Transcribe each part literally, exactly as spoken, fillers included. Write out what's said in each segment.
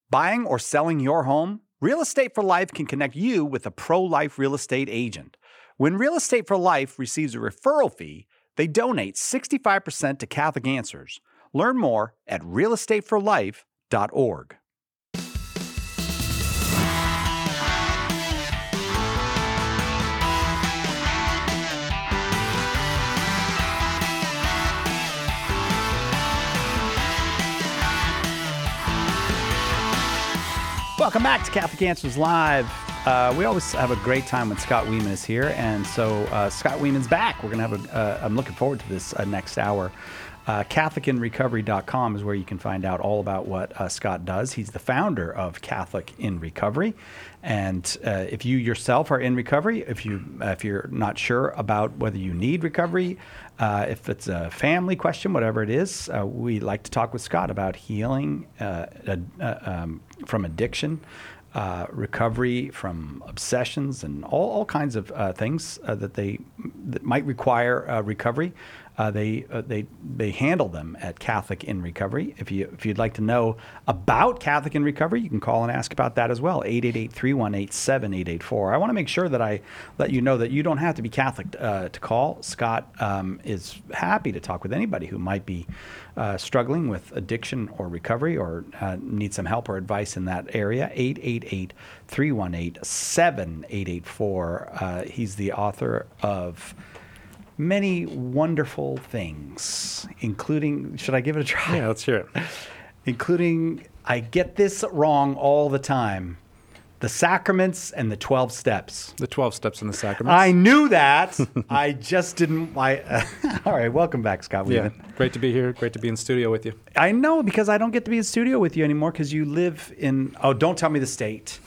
Buying or selling your home? Real Estate for Life can connect you with a pro-life real estate agent. When Real Estate for Life receives a referral fee, they donate sixty-five percent to Catholic Answers. Learn more at real estate for life dot org. Welcome back to Catholic Answers Live. Uh, we always have a great time when Scott Weeman is here, and so uh, Scott Weeman's back. We're going to have a, uh, I'm looking forward to this uh, next hour. Uh, Catholic in Recovery dot com is where you can find out all about what uh, Scott does. He's the founder of Catholic in Recovery. And uh, if you yourself are in recovery, if, you, uh, if you're not sure about whether you need recovery, uh, if it's a family question, whatever it is, uh, we like to talk with Scott about healing uh, uh, um, from addiction, uh, recovery from obsessions, and all, all kinds of uh, things uh, that they that might require uh, recovery. Uh, they uh, they they handle them at Catholic in Recovery. If you if you'd like to know about Catholic in Recovery, you can call and ask about that as well. eight eight eight, three one eight, seven eight eight four. I want to make sure that I let you know that you don't have to be Catholic uh, to call. Scott um, is happy to talk with anybody who might be uh, struggling with addiction or recovery, or uh, need some help or advice in that area. eight eight eight, three one eight, seven eight eight four. Uh, he's the author of many wonderful things, including, should I give it a try? Yeah, let's hear it. Including, I get this wrong all the time, the sacraments and the twelve steps. The twelve steps in the sacraments. I knew that. I just didn't. I, uh, all right, welcome back, Scott Weeman. Yeah, great to be here. Great to be in studio with you. I know, because I don't get to be in studio with you anymore because you live in, oh, don't tell me the state.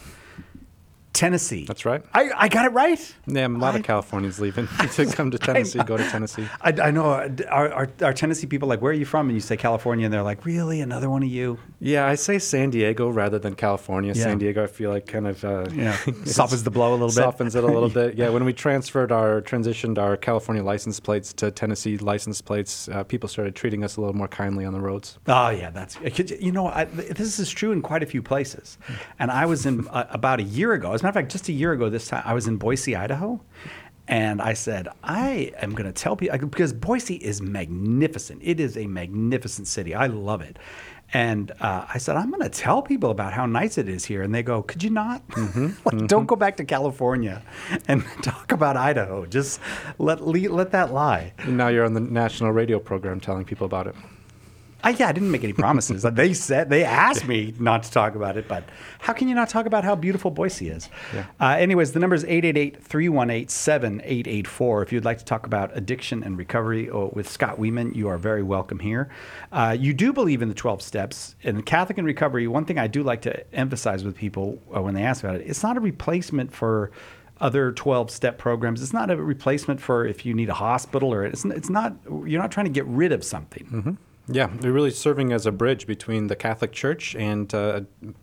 Tennessee. That's right. I, I got it right? Yeah, a lot I, of Californians leaving to come to Tennessee, go to Tennessee. I, I know. Are, are, are Tennessee people like, where are you from? And you say California, and they're like, really? Another one of you? Yeah, I say San Diego rather than California. Yeah. San Diego, I feel like kind of... Uh, yeah. Softens the blow a little bit. Softens it a little bit. Yeah, when we transferred our, transitioned our California license plates to Tennessee license plates, uh, people started treating us a little more kindly on the roads. Oh, yeah. That's, you know, I, this is true in quite a few places. And I was in uh, about a year ago, as a matter of fact, just a year ago this time, I was in Boise, Idaho. And I said, I am going to tell people, because Boise is magnificent. It is a magnificent city. I love it. And uh, I said, I'm going to tell people about how nice it is here. And they go, could you not? Mm-hmm, like, mm-hmm. Don't go back to California and talk about Idaho. Just let let that lie. And now you're on the national radio program telling people about it. I, yeah, I didn't make any promises. They said, they asked me not to talk about it, but how can you not talk about how beautiful Boise is? Yeah. Uh, anyways, the number is eight eight eight, three one eight, seven eight eight four. If you'd like to talk about addiction and recovery or with Scott Weeman, you are very welcome here. Uh, you do believe in the twelve steps. In Catholic in Recovery, one thing I do like to emphasize with people uh, when they ask about it, it's not a replacement for other twelve-step programs. It's not a replacement for if you need a hospital, or it's, it's not, you're not trying to get rid of something. Mm-hmm. Yeah, they're really serving as a bridge between the Catholic Church and uh,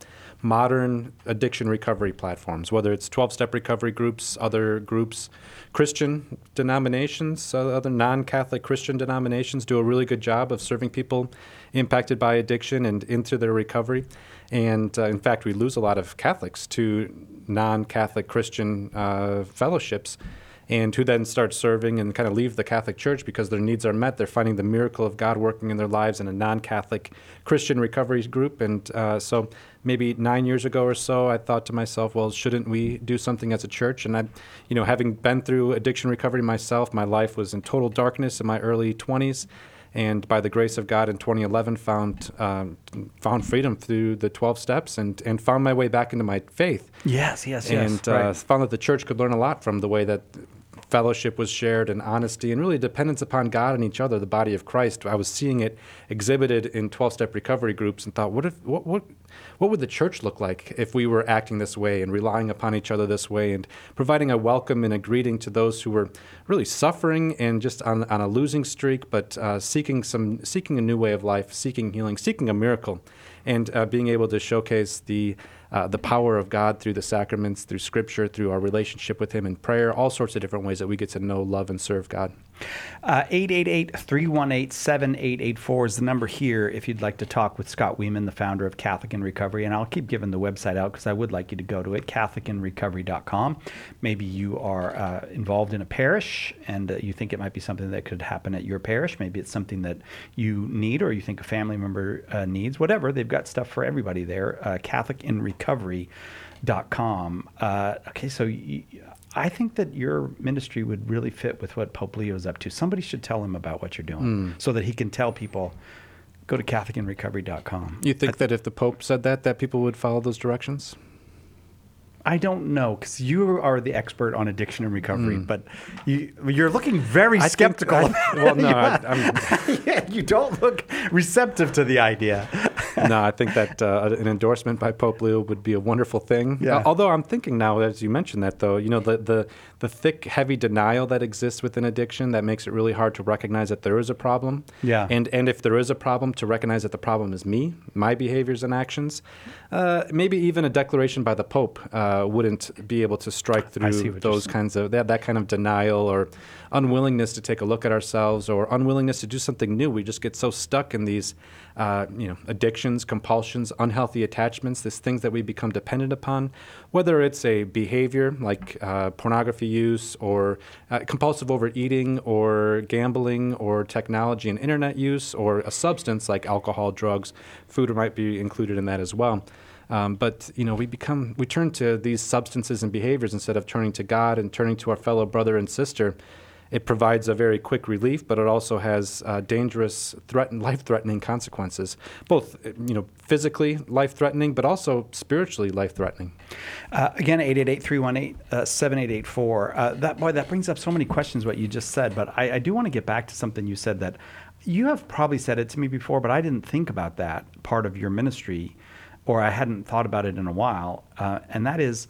modern addiction recovery platforms, whether it's twelve-step recovery groups, other groups, Christian denominations, uh, other non-Catholic Christian denominations do a really good job of serving people impacted by addiction and into their recovery. And uh, in fact, we lose a lot of Catholics to non-Catholic Christian uh, fellowships, and who then start serving and kind of leave the Catholic Church because their needs are met. They're finding the miracle of God working in their lives in a non-Catholic Christian recovery group. And uh, so maybe nine years ago or so, I thought to myself, well, shouldn't we do something as a church? And I, you know, having been through addiction recovery myself, my life was in total darkness in my early twenties. And by the grace of God in twenty eleven, found um, found freedom through the twelve steps and, and found my way back into my faith. Yes, yes, yes. And uh, right. found that the church could learn a lot from the way that fellowship was shared and honesty and really dependence upon God and each other, the body of Christ. I was seeing it exhibited in twelve-step recovery groups and thought, what if what what what would the church look like if we were acting this way and relying upon each other this way and providing a welcome and a greeting to those who were really suffering and just on, on a losing streak, but uh, seeking some seeking a new way of life, seeking healing, seeking a miracle, and uh, being able to showcase the uh, the power of God through the sacraments, through Scripture, through our relationship with Him in prayer, all sorts of different ways that we get to know, love, and serve God. Uh, eight eight eight, three one eight, seven eight eight four is the number here if you'd like to talk with Scott Wieman, the founder of Catholic in Recovery. And I'll keep giving the website out because I would like you to go to it, catholic in recovery dot com. Maybe you are uh, involved in a parish and uh, you think it might be something that could happen at your parish. Maybe it's something that you need or you think a family member uh, needs. Whatever, they've got stuff for everybody there, uh, catholic in recovery dot com. Uh, okay, so you, I think that your ministry would really fit with what Pope Leo is up to. Somebody should tell him about what you're doing mm. so that he can tell people, go to catholic in recovery dot com. You think I, that if the Pope said that, that people would follow those directions? I don't know, because you are the expert on addiction and recovery, mm. but you, you're looking very I skeptical. I, well, no, I, I'm, yeah, you don't look receptive to the idea. No, I think that uh, an endorsement by Pope Leo would be a wonderful thing. Yeah. Uh, although I'm thinking now, as you mentioned that, though, you know, the, the, the thick, heavy denial that exists within addiction that makes it really hard to recognize that there is a problem. Yeah. And, and if there is a problem, to recognize that the problem is me, my behaviors and actions. Uh, maybe even a declaration by the Pope uh, wouldn't be able to strike through those kinds of, that, that kind of denial or unwillingness to take a look at ourselves or unwillingness to do something new. We just get so stuck in these Uh, you know, addictions, compulsions, unhealthy attachments, these things that we become dependent upon, whether it's a behavior like uh, pornography use or uh, compulsive overeating or gambling or technology and internet use or a substance like alcohol, drugs, food might be included in that as well. Um, but, you know, we become, we turn to these substances and behaviors instead of turning to God and turning to our fellow brother and sister. It provides a very quick relief, but it also has uh, dangerous, threaten, life-threatening consequences, both you know, physically life-threatening, but also spiritually life-threatening. Uh, again, eight eight eight, three one eight, seven eight eight four. Uh, that, boy, that brings up so many questions, what you just said, but I, I do want to get back to something you said that you have probably said it to me before, but I didn't think about that part of your ministry, or I hadn't thought about it in a while, uh, and that is,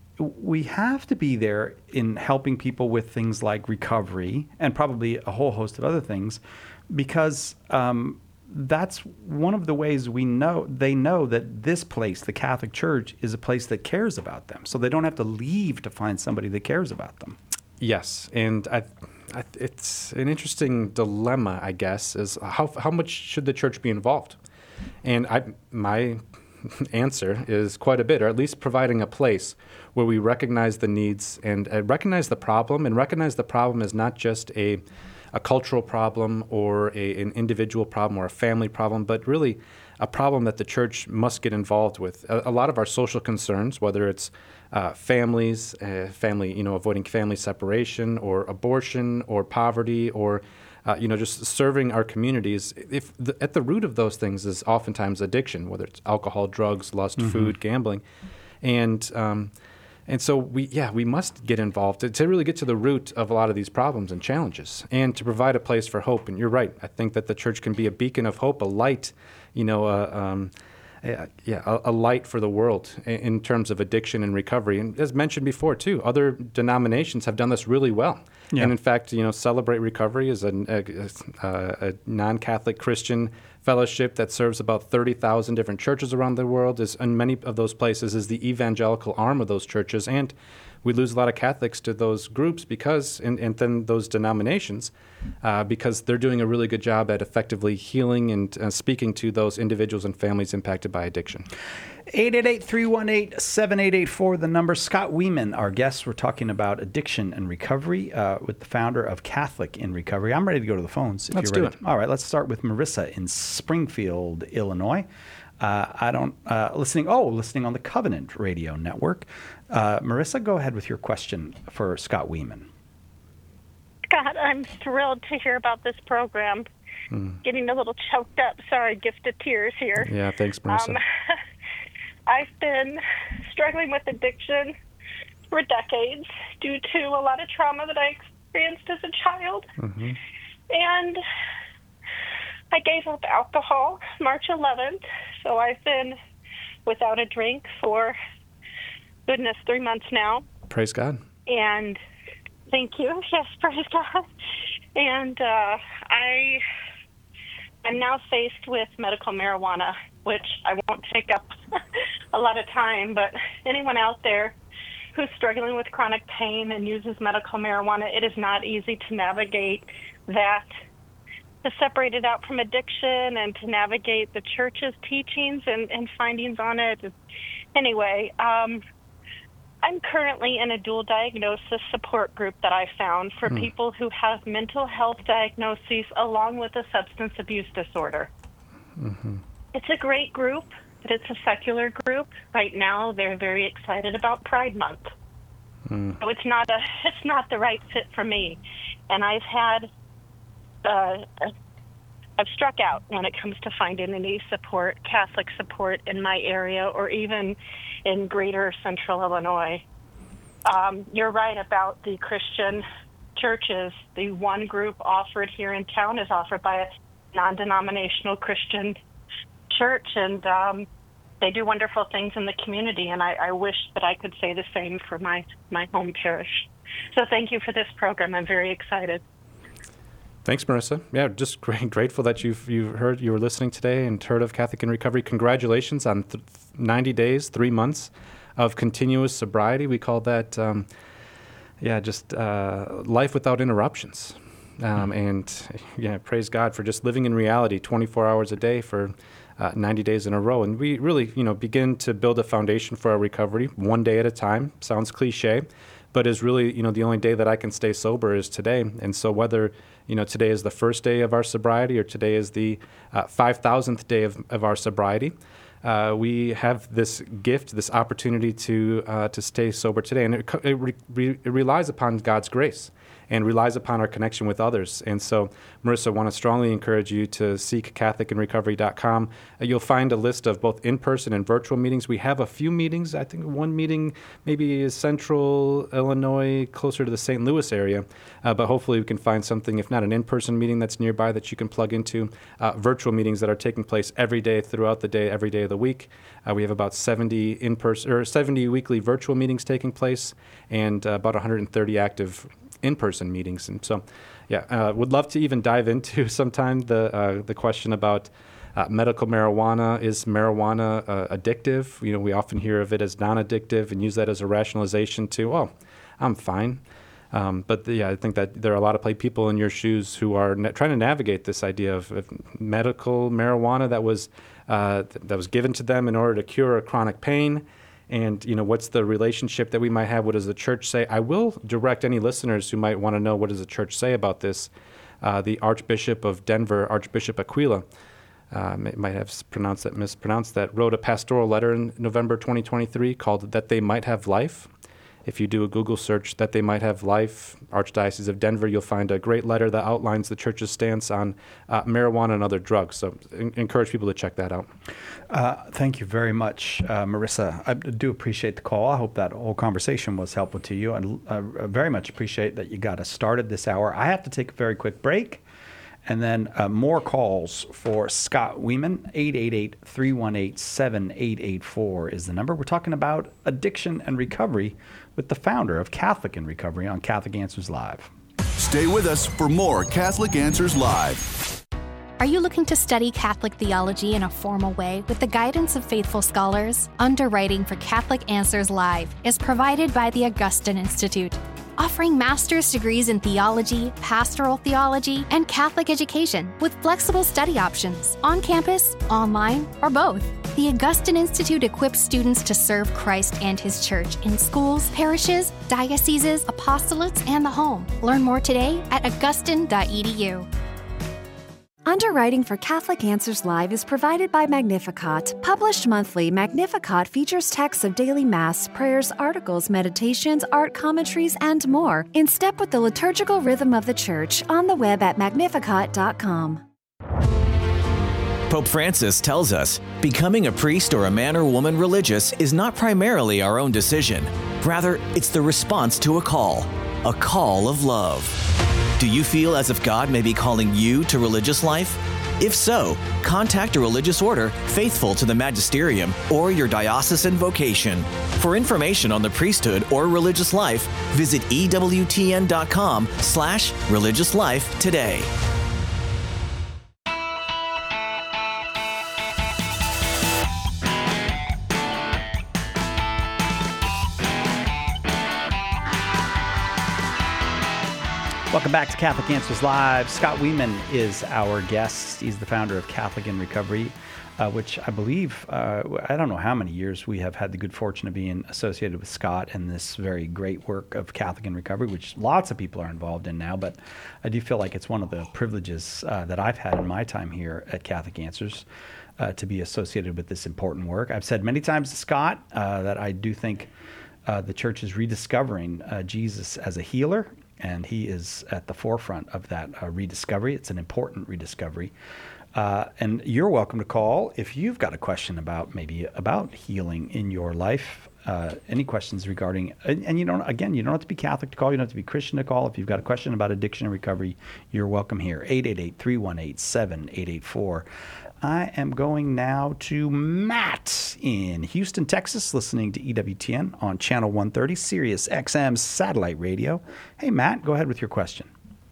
we have to be there in helping people with things like recovery and probably a whole host of other things, because um, that's one of the ways we know they know that this place, the Catholic Church, is a place that cares about them. So they don't have to leave to find somebody that cares about them. Yes, and I, I, it's an interesting dilemma, I guess, is how how much should the Church be involved? And I my answer is quite a bit, or at least providing a place where we recognize the needs and uh, recognize the problem, and recognize the problem as not just a a cultural problem or a, an individual problem or a family problem, but really a problem that the Church must get involved with. A, a lot of our social concerns, whether it's uh, families, uh, family, you know, avoiding family separation or abortion or poverty or Uh, you know, just serving our communities, if the, at the root of those things is oftentimes addiction, whether it's alcohol, drugs, lust, mm-hmm. food, gambling. And um, and so, we yeah, we must get involved to, to really get to the root of a lot of these problems and challenges and to provide a place for hope. And you're right. I think that the Church can be a beacon of hope, a light, you know, uh, um, uh, yeah, a, a light for the world in, in terms of addiction and recovery. And as mentioned before, too, other denominations have done this really well. Yeah. And in fact, you know, Celebrate Recovery is a, a, a non-Catholic Christian fellowship that serves about thirty thousand different churches around the world. Is, and many of those places is the evangelical arm of those churches. And we lose a lot of Catholics to those groups because, and, and then those denominations, uh, because they're doing a really good job at effectively healing and uh, speaking to those individuals and families impacted by addiction. eight eight eight, three one eight, seven eight eight four, the number. Scott Wieman, our guest. We're talking about addiction and recovery uh, with the founder of Catholic in Recovery. I'm ready to go to the phones. If Let's you're do ready. it. All right, let's start with Marissa in Springfield, Illinois. Uh, I don't, uh, listening, oh, listening on the Covenant Radio Network. Uh, Marissa, go ahead with your question for Scott Wieman. Scott, I'm thrilled to hear about this program. Mm. Getting a little choked up. Sorry, gift of tears here. Yeah, thanks, Marissa. Um, I've been struggling with addiction for decades due to a lot of trauma that I experienced as a child. Mm-hmm. And I gave up alcohol March eleventh, so I've been without a drink for, goodness, three months now. Praise God. And thank you. Yes, praise God. And uh, I, I'm now faced with medical marijuana which I won't take up a lot of time, but anyone out there who's struggling with chronic pain and uses medical marijuana, it is not easy to navigate that, to separate it out from addiction and to navigate the church's teachings and, and findings on it. Anyway, um, I'm currently in a dual diagnosis support group that I found for mm. people who have mental health diagnoses along with a substance abuse disorder. Mm-hmm. It's a great group, but it's a secular group. Right now, they're very excited about Pride Month. Mm. So it's not a, it's not the right fit for me. And I've had, uh, I've struck out when it comes to finding any support, Catholic support in my area or even in greater central Illinois. Um, you're right about the Christian churches. The one group offered here in town is offered by a non-denominational Christian church, and um, they do wonderful things in the community, and I, I wish that I could say the same for my, my home parish. So thank you for this program. I'm very excited. Thanks, Marissa. Yeah, just great, grateful that you've you heard you were listening today and heard of Catholic in Recovery. Congratulations on th- ninety days, three months of continuous sobriety. We call that, um, yeah, just uh, life without interruptions. Um, and yeah, praise God for just living in reality, twenty-four hours a day for uh, ninety days in a row. And we really, you know, begin to build a foundation for our recovery one day at a time. Sounds cliche, but is really, you know, the only day that I can stay sober is today. And so whether, you know, today is the first day of our sobriety or today is the uh, five thousandth day of, of our sobriety, uh, we have this gift, this opportunity to uh, to stay sober today. And it, it, re, it relies upon God's grace and relies upon our connection with others. And so, Marissa, I want to strongly encourage you to seek Catholic in Recovery dot com. Uh, you'll find a list of both in-person and virtual meetings. We have a few meetings. I think one meeting maybe is central Illinois, closer to the Saint Louis area. Uh, but hopefully we can find something, if not an in-person meeting that's nearby that you can plug into. Uh, virtual meetings that are taking place every day throughout the day, every day of the week. Uh, we have about seventy in-person or seventy weekly virtual meetings taking place and uh, about one hundred thirty active in-person meetings. And so, yeah, uh, would love to even dive into sometime the uh, the question about uh, medical marijuana. Is marijuana uh, addictive? You know, we often hear of it as non-addictive and use that as a rationalization to, oh, I'm fine. Um, but the, yeah, I think that there are a lot of people in your shoes who are na- trying to navigate this idea of, of medical marijuana that was uh, th- that was given to them in order to cure a chronic pain. And, you know, what's the relationship that we might have? What does the church say? I will direct any listeners who might want to know what does the church say about this. Uh, the Archbishop of Denver, Archbishop Aquila, uh, may, might have pronounced that, mispronounced that, wrote a pastoral letter in November twenty twenty-three called That They Might Have Life. If you do a Google search, That They Might Have Life, Archdiocese of Denver, you'll find a great letter that outlines the church's stance on uh, marijuana and other drugs. So en- encourage people to check that out. Uh, thank you very much, uh, Marissa. I do appreciate the call. I hope that whole conversation was helpful to you. And I uh, very much appreciate that you got us started this hour. I have to take a very quick break. And then uh, more calls for Scott Weeman. eight eight eight, three one eight, seven eight eight four is the number. We're talking about addiction and recovery with the founder of Catholic in Recovery on Catholic Answers Live. Stay with us for more Catholic Answers Live. Are you looking to study Catholic theology in a formal way with the guidance of faithful scholars? Underwriting for Catholic Answers Live is provided by the Augustine Institute, offering master's degrees in theology, pastoral theology, and Catholic education with flexible study options on campus, online, or both. The Augustine Institute equips students to serve Christ and His Church in schools, parishes, dioceses, apostolates, and the home. Learn more today at augustine dot e d u. Underwriting for Catholic Answers Live is provided by Magnificat. Published monthly, Magnificat features texts of daily Mass, prayers, articles, meditations, art commentaries, and more, in step with the liturgical rhythm of the Church, on the web at magnificat dot com. Pope Francis tells us, becoming a priest or a man or woman religious is not primarily our own decision. Rather, it's the response to a call, a call of love. Do you feel as if God may be calling you to religious life? If so, contact a religious order faithful to the magisterium or your diocesan vocation. For information on the priesthood or religious life, visit E W T N dot com slash religious life today. Welcome back to Catholic Answers Live. Scott Weeman is our guest. He's the founder of Catholic in Recovery, uh, which I believe, uh, I don't know how many years we have had the good fortune of being associated with Scott and this very great work of Catholic in Recovery, which lots of people are involved in now. But I do feel like it's one of the privileges uh, that I've had in my time here at Catholic Answers uh, to be associated with this important work. I've said many times to Scott uh, that I do think uh, the church is rediscovering uh, Jesus as a healer. And he is at the forefront of that uh, rediscovery. It's an important rediscovery. Uh, and you're welcome to call if you've got a question about maybe about healing in your life. Uh, any questions regarding, and, and you don't, again, you don't have to be Catholic to call. You don't have to be Christian to call. If you've got a question about addiction and recovery, you're welcome here. eight eight eight, three one eight, seven eight eight four. I am going now to Matt in Houston, Texas, listening to E W T N on Channel one thirty, Sirius X M satellite radio. Hey, Matt, go ahead with your question.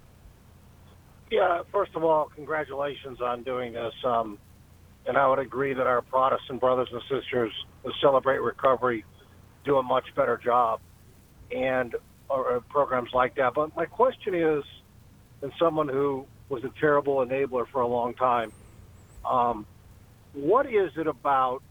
Yeah, first of all, congratulations on doing this. Um, and I would agree that our Protestant brothers and sisters who Celebrate Recovery do a much better job and or, or programs like that. But my question is, as someone who was a terrible enabler for a long time, Um, what is it about,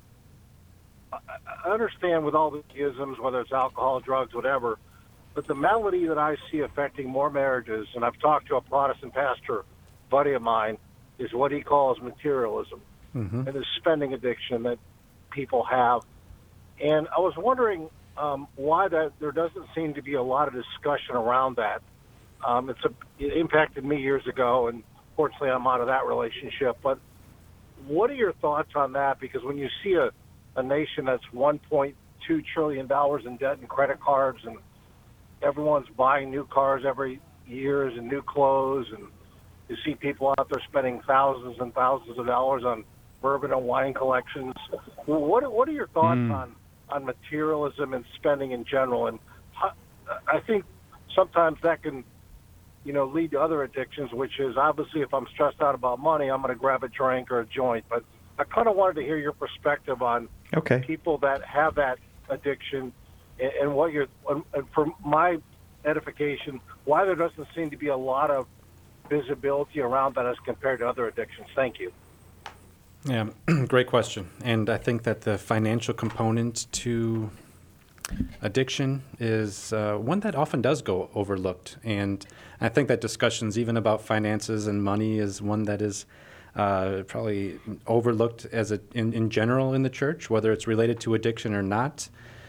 I understand with all the isms, whether it's alcohol, drugs, whatever, but the malady that I see affecting more marriages, and I've talked to a Protestant pastor buddy of mine, is what he calls materialism mm-hmm. and the spending addiction that people have. And I was wondering um, why that there doesn't seem to be a lot of discussion around that. Um, it's a, it impacted me years ago, and fortunately, I'm out of that relationship. But what are your thoughts on that? Because when you see a, a nation that's one point two trillion dollars in debt and credit cards, and everyone's buying new cars every year and new clothes, and you see people out there spending thousands and thousands of dollars on bourbon and wine collections. What what are your thoughts mm. on, on materialism and spending in general? And how, I think sometimes that can you know, lead to other addictions, which is obviously if I'm stressed out about money, I'm going to grab a drink or a joint. But I kind of wanted to hear your perspective on okay. people that have that addiction and, and what you're, and for my edification, why there doesn't seem to be a lot of visibility around that as compared to other addictions. Thank you. Yeah, great question. And I think that the financial component to addiction is uh, one that often does go overlooked. And I think that discussions even about finances and money is one that is uh, probably overlooked as a, in, in general in the church, whether it's related to addiction or not.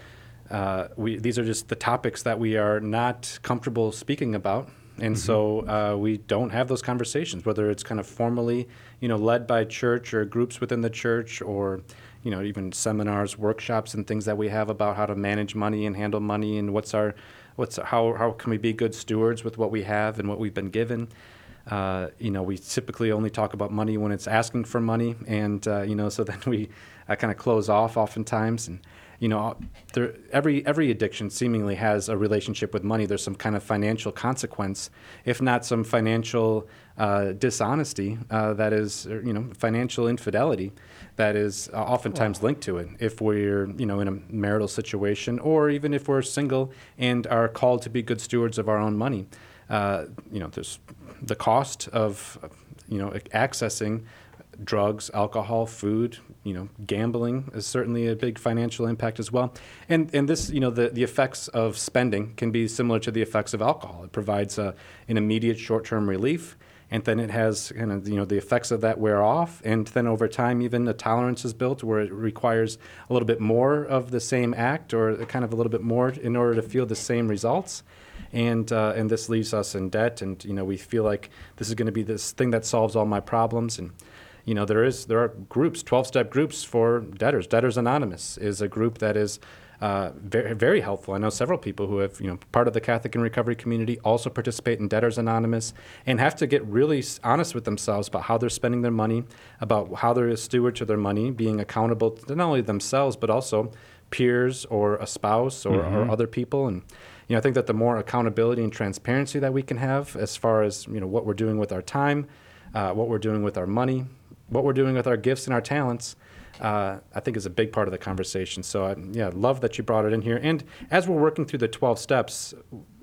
Uh, we, these are just the topics that we are not comfortable speaking about. And mm-hmm. so uh, we don't have those conversations, whether it's kind of formally, you know, led by church or groups within the church, or you know, even seminars, workshops, and things that we have about how to manage money and handle money, and what's our, what's how how can we be good stewards with what we have and what we've been given. Uh, you know, we typically only talk about money when it's asking for money, and uh, you know, so then we uh, kind of close off oftentimes. And you know, there, every every addiction seemingly has a relationship with money. There's some kind of financial consequence, if not some financial uh, dishonesty uh, that is, you know, financial infidelity that is uh, oftentimes wow. linked to it. If we're, you know, in a marital situation, or even if we're single and are called to be good stewards of our own money, uh, you know, there's the cost of, you know, accessing drugs, alcohol, food, you know, gambling is certainly a big financial impact as well. And and this, you know, the, the effects of spending can be similar to the effects of alcohol. It provides a, an immediate short-term relief, and then it has kind of, you know, the effects of that wear off, and then over time even a tolerance is built where it requires a little bit more of the same act, or kind of a little bit more in order to feel the same results. And uh, and this leaves us in debt, and, you know, we feel like this is going to be this thing that solves all my problems. And you know, there is there are groups, twelve-step groups for debtors. Debtors Anonymous is a group that is uh, very very helpful. I know several people who have, you know, part of the Catholic in Recovery community also participate in Debtors Anonymous and have to get really honest with themselves about how they're spending their money, about how they're a steward to their money, being accountable to not only themselves but also peers or a spouse or, mm-hmm. or other people. And you know, I think that the more accountability and transparency that we can have as far as, you know, what we're doing with our time, uh, what we're doing with our money, what we're doing with our gifts and our talents, uh, I think is a big part of the conversation. So, I, yeah, love that you brought it in here. And as we're working through the twelve steps,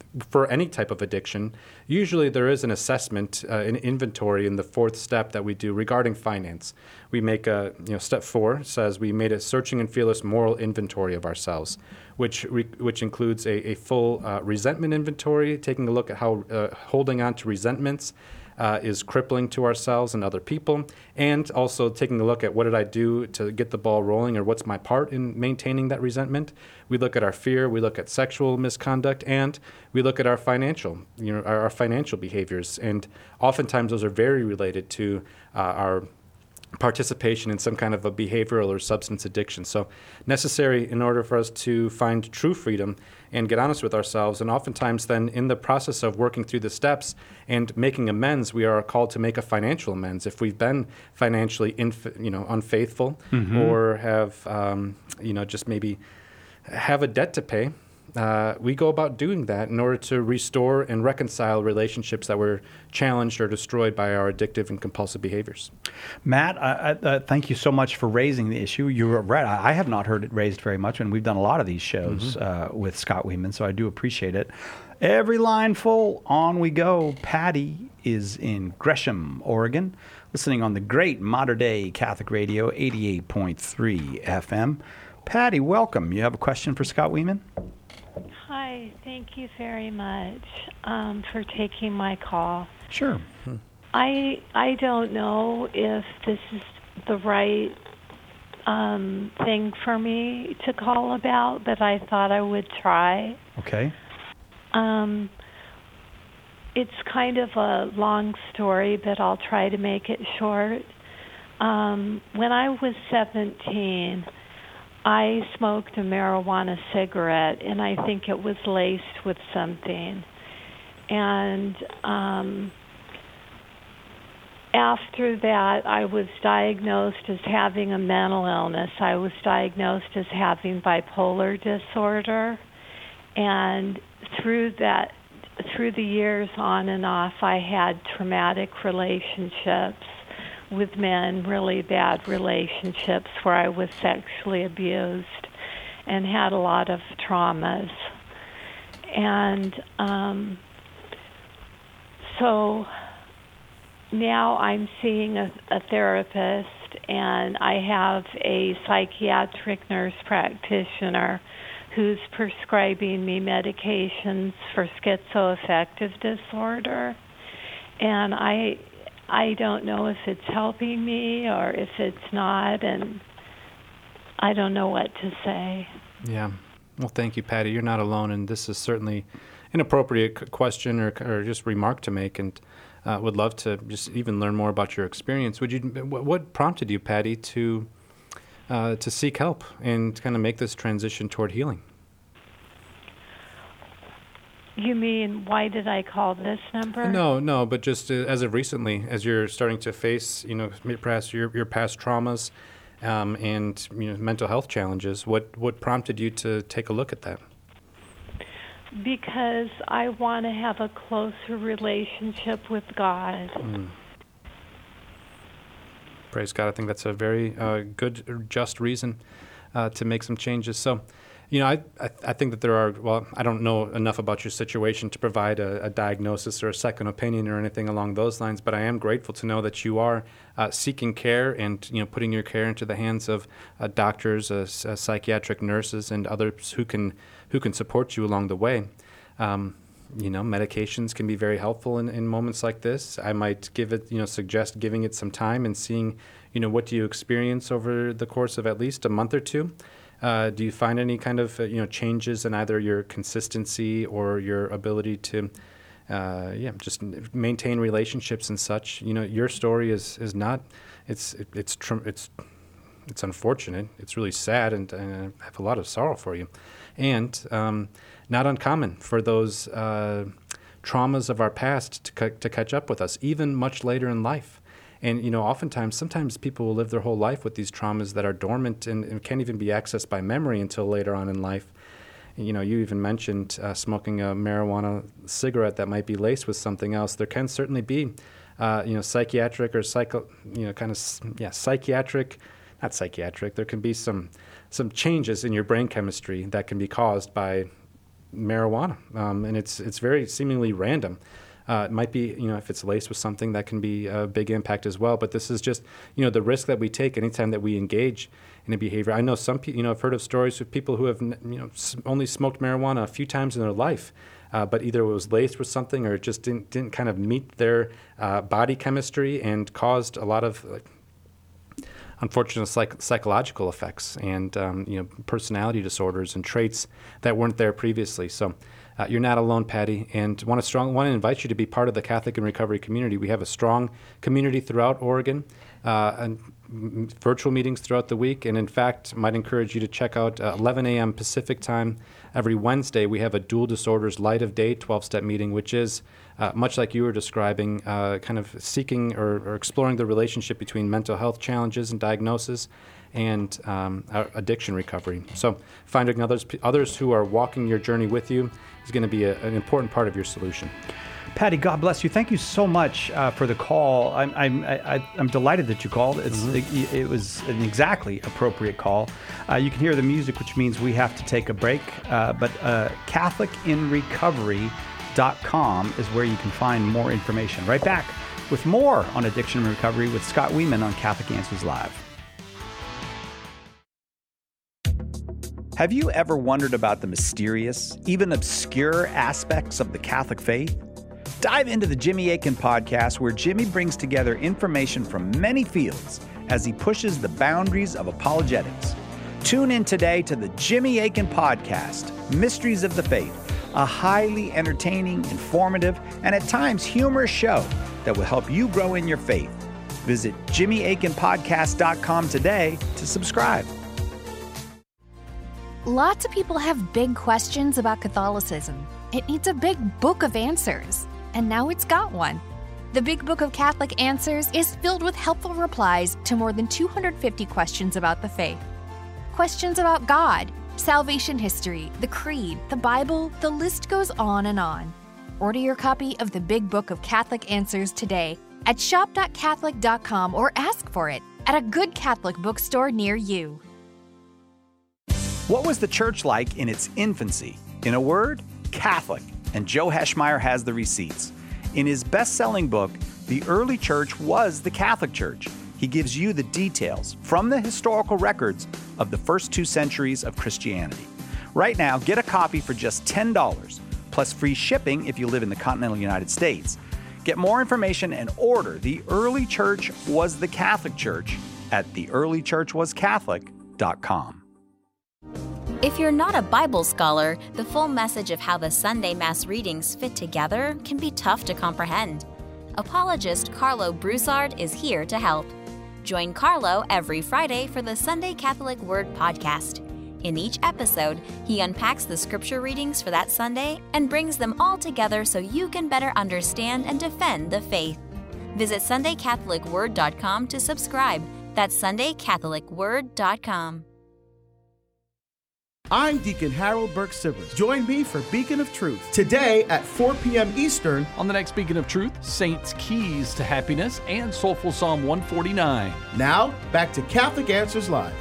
for any type of addiction, usually there is an assessment, uh, an inventory in the fourth step that we do regarding finance. We make a, you know, step four says we made a searching and fearless moral inventory of ourselves, which re- which includes a, a full uh, resentment inventory, taking a look at how uh, holding on to resentments Uh, is crippling to ourselves and other people, and also taking a look at what did I do to get the ball rolling, or what's my part in maintaining that resentment. We look at our fear, we look at sexual misconduct, and we look at our financial, you know, our, our financial behaviors, and oftentimes those are very related to uh, our participation in some kind of a behavioral or substance addiction. So necessary in order for us to find true freedom and get honest with ourselves. And oftentimes then in the process of working through the steps and making amends, we are called to make a financial amends. If we've been financially inf- you know, unfaithful mm-hmm. or have, um, you know, just maybe have a debt to pay, Uh, we go about doing that in order to restore and reconcile relationships that were challenged or destroyed by our addictive and compulsive behaviors. Matt, I, I, uh, thank you so much for raising the issue. You were right. I, I have not heard it raised very much, and we've done a lot of these shows mm-hmm. uh, with Scott Weeman, so I do appreciate it. Every line full. On we go. Patty is in Gresham, Oregon, listening on the great Modern Day Catholic Radio, eighty-eight point three F M. Patty, welcome. You have a question for Scott Weeman? Hi, thank you very much um, for taking my call. Sure. Hmm. I I don't know if this is the right um, thing for me to call about, but I thought I would try. Okay. Um, it's kind of a long story, but I'll try to make it short. Um, when I was seventeen, I smoked a marijuana cigarette, and I think it was laced with something. And um, after that, I was diagnosed as having a mental illness. I was diagnosed as having bipolar disorder. And through that, through the years on and off, I had traumatic relationships with men, really bad relationships where I was sexually abused and had a lot of traumas. And um, so now I'm seeing a, a therapist, and I have a psychiatric nurse practitioner who's prescribing me medications for schizoaffective disorder. And I I don't know if it's helping me or if it's not, and I don't know what to say. Yeah. Well, thank you, Patty. You're not alone, and this is certainly an appropriate question or, or just remark to make, and uh, would love to just even learn more about your experience. Would you? What prompted you, Patty, to uh, to seek help and kind of make this transition toward healing? You mean, why did I call this number? No, no, but just uh, as of recently, as you're starting to face, you know, perhaps your your past traumas um, and you know mental health challenges, what what prompted you to take a look at that? Because I want to have a closer relationship with God. Mm. Praise God. I think that's a very uh, good, just reason uh, to make some changes. So, you know, I, I I think that there are, well, I don't know enough about your situation to provide a, a diagnosis or a second opinion or anything along those lines, but I am grateful to know that you are uh, seeking care and, you know, putting your care into the hands of uh, doctors, uh, uh, psychiatric nurses, and others who can who can support you along the way. Um, you know, medications can be very helpful in, in moments like this. I might give it, you know, suggest giving it some time and seeing, you know, what do you experience over the course of at least a month or two. Uh, do you find any kind of, uh, you know, changes in either your consistency or your ability to, uh, yeah, just maintain relationships and such? You know, your story is, is not, it's, it, it's, tr- it's, it's unfortunate. It's really sad, and, and I have a lot of sorrow for you. And um, not uncommon for those uh, traumas of our past to, c- to catch up with us, even much later in life. And, you know, oftentimes, sometimes people will live their whole life with these traumas that are dormant and, and can't even be accessed by memory until later on in life. And, you know, you even mentioned uh, smoking a marijuana cigarette that might be laced with something else. There can certainly be, uh, you know, psychiatric or psycho, you know, kind of, yeah, psychiatric, not psychiatric. There can be some some changes in your brain chemistry that can be caused by marijuana, um, and it's it's very seemingly random. Uh, it might be, you know, if it's laced with something, that can be a big impact as well. But this is just, you know, the risk that we take anytime that we engage in a behavior. I know some people, you know, I've heard of stories of people who have, you know, only smoked marijuana a few times in their life, uh, but either it was laced with something or it just didn't didn't kind of meet their uh, body chemistry and caused a lot of like, unfortunate psych- psychological effects and um, you know, personality disorders and traits that weren't there previously. So. Uh, you're not alone, Patty, and want to strong want to invite you to be part of the Catholic in Recovery community. We have a strong community throughout Oregon, uh, and m- virtual meetings throughout the week. And in fact, might encourage you to check out uh, eleven a.m. Pacific time every Wednesday. We have a Dual Disorders Light of Day twelve-step meeting, which is uh, much like you were describing, uh, kind of seeking or, or exploring the relationship between mental health challenges and diagnosis and um, addiction recovery. So finding others others who are walking your journey with you is going to be a, an important part of your solution. Patty, God bless you. Thank you so much uh, for the call. I'm I'm I, I'm delighted that you called. It's mm-hmm. it, it was an exactly appropriate call. Uh, you can hear the music, which means we have to take a break. Uh, but uh, Catholic in Recovery dot com is where you can find more information. Right back with more on addiction and recovery with Scott Wieman on Catholic Answers Live. Have you ever wondered about the mysterious, even obscure aspects of the Catholic faith? Dive into the Jimmy Akin podcast, where Jimmy brings together information from many fields as he pushes the boundaries of apologetics. Tune in today to the Jimmy Akin podcast, Mysteries of the Faith, a highly entertaining, informative, and at times humorous show that will help you grow in your faith. Visit Jimmy Akin Podcast dot com today to subscribe. Lots of people have big questions about Catholicism. It needs a big book of answers, and now it's got one. The Big Book of Catholic Answers is filled with helpful replies to more than two hundred fifty questions about the faith. Questions about God, salvation history, the Creed, the Bible, the list goes on and on. Order your copy of the Big Book of Catholic Answers today at shop dot catholic dot com or ask for it at a good Catholic bookstore near you. What was the church like in its infancy? In a word, Catholic, and Joe Heschmeyer has the receipts. In his best-selling book, The Early Church Was the Catholic Church, he gives you the details from the historical records of the first two centuries of Christianity. Right now, get a copy for just ten dollars, plus free shipping if you live in the continental United States. Get more information and order The Early Church Was the Catholic Church at the early church was catholic dot com. If you're not a Bible scholar, the full message of how the Sunday Mass readings fit together can be tough to comprehend. Apologist Carlo Broussard is here to help. Join Carlo every Friday for the Sunday Catholic Word podcast. In each episode, he unpacks the scripture readings for that Sunday and brings them all together so you can better understand and defend the faith. Visit sunday catholic word dot com to subscribe. That's sunday catholic word dot com. I'm Deacon Harold Burke Sivers. Join me for Beacon of Truth today at four p.m. Eastern. On the next Beacon of Truth, Saints' Keys to Happiness and Soulful Psalm one forty-nine. Now, back to Catholic Answers Live.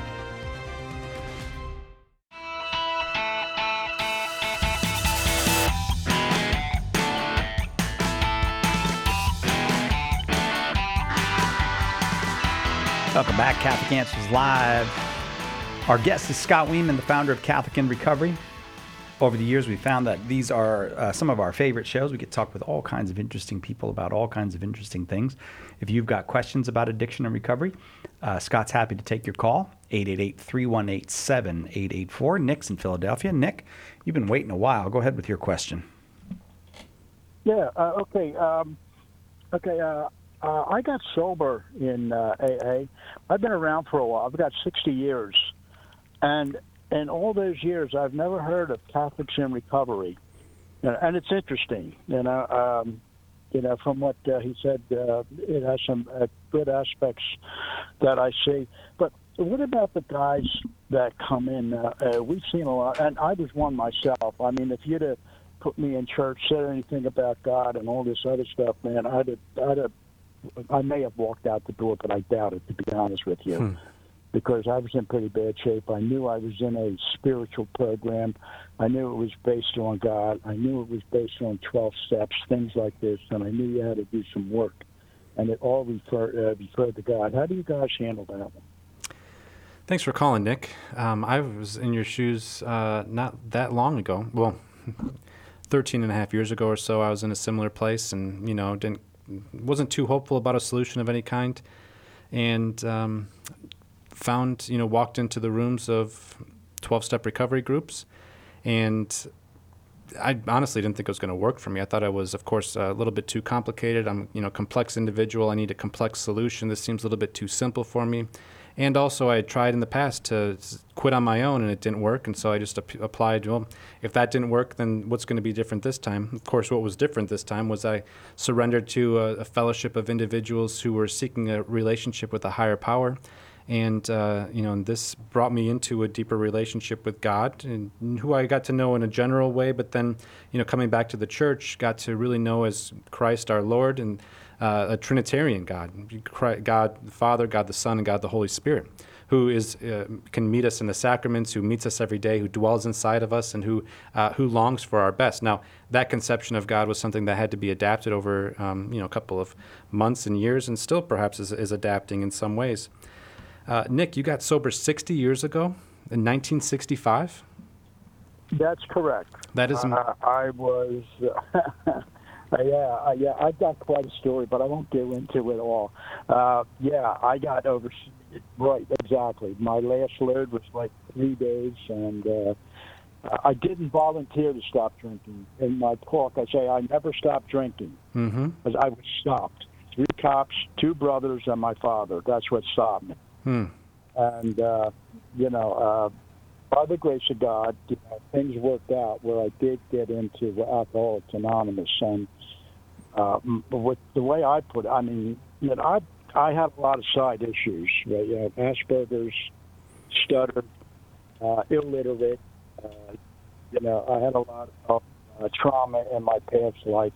Welcome back, Catholic Answers Live. Our guest is Scott Wieman, the founder of Catholic in Recovery. Over the years, we found that these are uh, some of our favorite shows. We get to talk with all kinds of interesting people about all kinds of interesting things. If you've got questions about addiction and recovery, uh, Scott's happy to take your call, eight eight eight, three one eight, seven eight eight four. Nick's in Philadelphia. Nick, you've been waiting a while. Go ahead with your question. Yeah, uh, okay. Um, okay, uh, uh, I got sober in uh, A A. I've been around for a while. I've got sixty years. And in all those years, I've never heard of Catholics in Recovery, you know, and it's interesting. You know, um, you know, from what uh, he said, uh, it has some uh, good aspects that I see. But what about the guys that come in? Uh, uh, we've seen a lot, and I was one myself. I mean, if you'd have put me in church, said anything about God and all this other stuff, man, I'd have, I'd have, I may have walked out the door, but I doubt it, to be honest with you. Hmm. because I was in pretty bad shape. I knew I was in a spiritual program. I knew it was based on God. I knew it was based on twelve steps, things like this, and I knew you had to do some work. And it all referred, uh, referred to God. How do you guys handle that one? Thanks for calling, Nick. Um, I was in your shoes uh, not that long ago. Well, thirteen and a half years ago or so, I was in a similar place and, you know, didn't wasn't too hopeful about a solution of any kind. And um, found, you know, walked into the rooms of twelve-step recovery groups. And I honestly didn't think it was going to work for me. I thought I was, of course, a little bit too complicated. I'm, you know, complex individual. I need a complex solution. This seems a little bit too simple for me. And also, I had tried in the past to quit on my own, and it didn't work. And so I just ap- applied, well, if that didn't work, then what's going to be different this time? Of course, what was different this time was I surrendered to a, a fellowship of individuals who were seeking a relationship with a higher power. And, uh, you know, and this brought me into a deeper relationship with God, and who I got to know in a general way. But then, you know, coming back to the church, got to really know as Christ our Lord, and uh, a Trinitarian God, God the Father, God the Son, and God the Holy Spirit, who is uh, can meet us in the sacraments, who meets us every day, who dwells inside of us, and who uh, who longs for our best. Now, that conception of God was something that had to be adapted over, um, you know, a couple of months and years, and still perhaps is, is adapting in some ways. Uh, Nick, you got sober sixty years ago, in nineteen sixty-five? That's correct. That is... Uh, I was... Uh, yeah, yeah, I've got quite a story, but I won't go into it all. Uh, yeah, I got over... Right, exactly. My last load was like three days, and uh, I didn't volunteer to stop drinking. In my talk, I say I never stopped drinking, because mm-hmm. I was stopped. Three cops, two brothers, and my father. That's what stopped me. Hmm. And, uh, you know, uh, by the grace of God, you know, things worked out where I did get into Alcoholics Anonymous. And uh, with the way I put it, I mean, you know, I I have a lot of side issues. Right? You know, Asperger's, stutter, uh, illiterate. Uh, you know, I had a lot of uh, trauma in my past life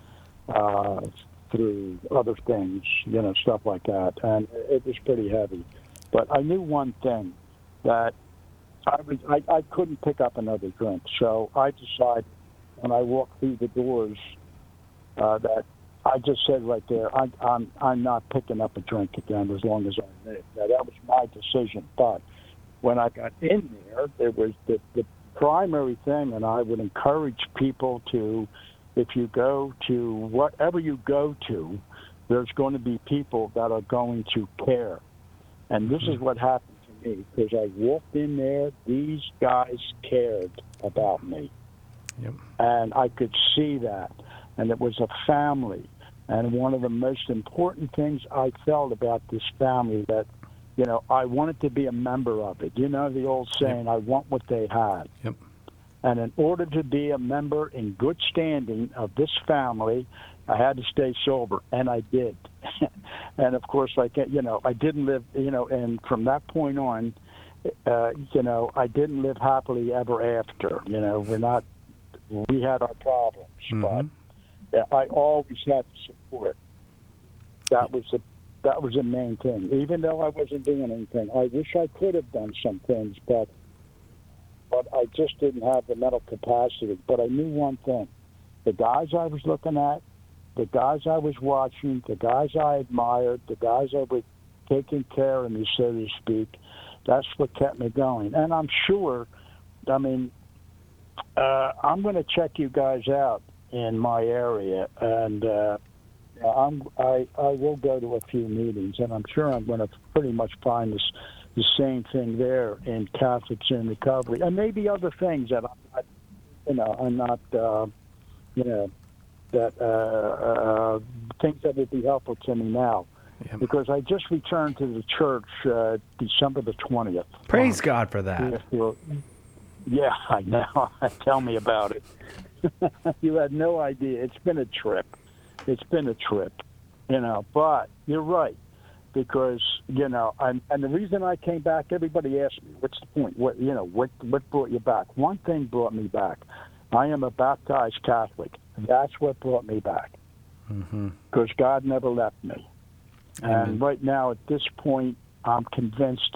uh, through other things, you know, stuff like that. And it was pretty heavy. But I knew one thing, that I was I, I couldn't pick up another drink. So I decided when I walked through the doors uh, that I just said right there, I, I'm I'm not picking up a drink again as long as I live. Now, that was my decision. But when I got in there, there was the, the primary thing, and I would encourage people to, if you go to whatever you go to, there's going to be people that are going to care. And this is what happened to me, because I walked in there, these guys cared about me. Yep. And I could see that. And it was a family. And one of the most important things I felt about this family, that, you know, I wanted to be a member of it. You know the old saying, yep. I want what they had. Yep. And in order to be a member in good standing of this family, I had to stay sober, and I did. And, of course, like, you know, I didn't live, you know, and from that point on, uh, you know, I didn't live happily ever after. You know, we're not, we had our problems, mm-hmm. but I always had support. That was the, that was the main thing. Even though I wasn't doing anything, I wish I could have done some things, but, but I just didn't have the mental capacity. But I knew one thing. The guys I was looking at, the guys I was watching, the guys I admired, the guys that were taking care of me, so to speak, that's what kept me going. And I'm sure, I mean, uh, I'm going to check you guys out in my area, and uh, I'm, I, I will go to a few meetings, and I'm sure I'm going to pretty much find this, the same thing there in Catholics in Recovery, and maybe other things that I'm not, you know, I'm not, uh, you know, that uh, uh, things that would be helpful to me now. Yeah. Because I just returned to the church uh, December the twentieth. Praise wow. God for that. Yeah, I know. Tell me about it. You had no idea. It's been a trip. It's been a trip, you know. But you're right, because, you know, and, and the reason I came back, everybody asked me, what's the point? What, you know, what, what brought you back? One thing brought me back. I am a baptized Catholic. That's what brought me back, because mm-hmm. God never left me. Amen. And right now, at this point, I'm convinced of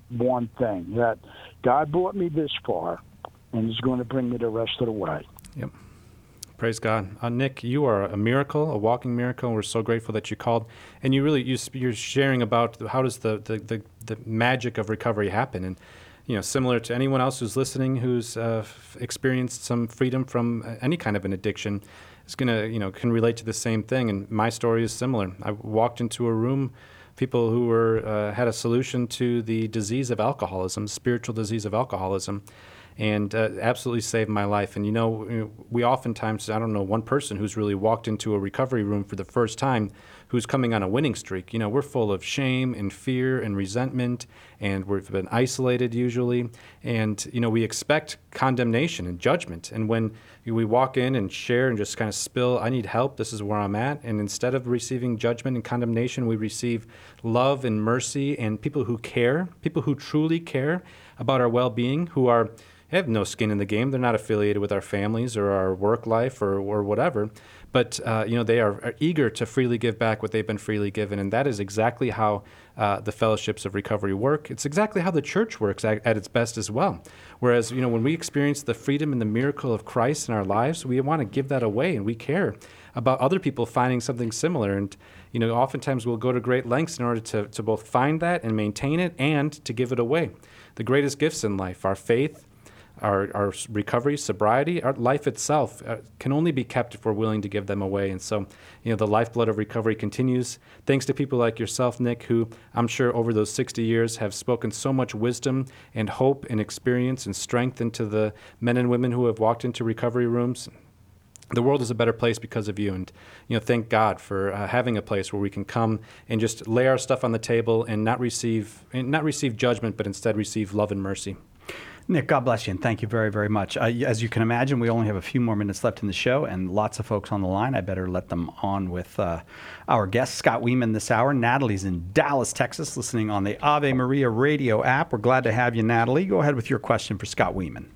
one thing, that God brought me this far and is going to bring me the rest of the way. Yep. Praise God. Uh, Nick, you are a miracle, a walking miracle. We're so grateful that you called. And you really, you, you're sharing about how does the, the, the, the magic of recovery happen. And, you know, similar to anyone else who's listening who's uh, f- experienced some freedom from any kind of an addiction, is going to, you know, can relate to the same thing. And my story is similar. I walked into a room, people who were uh, had a solution to the disease of alcoholism, spiritual disease of alcoholism, and uh, absolutely saved my life. And, you know, we oftentimes, I don't know, one person who's really walked into a recovery room for the first time who's coming on a winning streak. You know, we're full of shame and fear and resentment, and we've been isolated usually. And, you know, we expect condemnation and judgment. And when we walk in and share and just kind of spill, I need help, this is where I'm at, and instead of receiving judgment and condemnation, we receive love and mercy and people who care, people who truly care about our well-being, who are have no skin in the game. They're not affiliated with our families or our work life or, or whatever. But, uh, you know, they are, are eager to freely give back what they've been freely given. And that is exactly how uh, the fellowships of recovery work. It's exactly how the church works at, at its best as well. Whereas, you know, when we experience the freedom and the miracle of Christ in our lives, we want to give that away, and we care about other people finding something similar. And, you know, oftentimes we'll go to great lengths in order to, to both find that and maintain it and to give it away. The greatest gifts in life, our faith, Our, our recovery, sobriety, our life itself uh, can only be kept if we're willing to give them away. And so, you know, the lifeblood of recovery continues thanks to people like yourself, Nick, who I'm sure over those sixty years have spoken so much wisdom and hope and experience and strength into the men and women who have walked into recovery rooms. The world is a better place because of you. And, you know, thank God for uh, having a place where we can come and just lay our stuff on the table and not receive, and not receive judgment, but instead receive love and mercy. Nick, God bless you, and thank you very, very much. Uh, as you can imagine, we only have a few more minutes left in the show, and lots of folks on the line. I better let them on with uh, our guest, Scott Wieman, this hour. Natalie's in Dallas, Texas, listening on the Ave Maria radio app. We're glad to have you, Natalie. Go ahead with your question for Scott Wieman.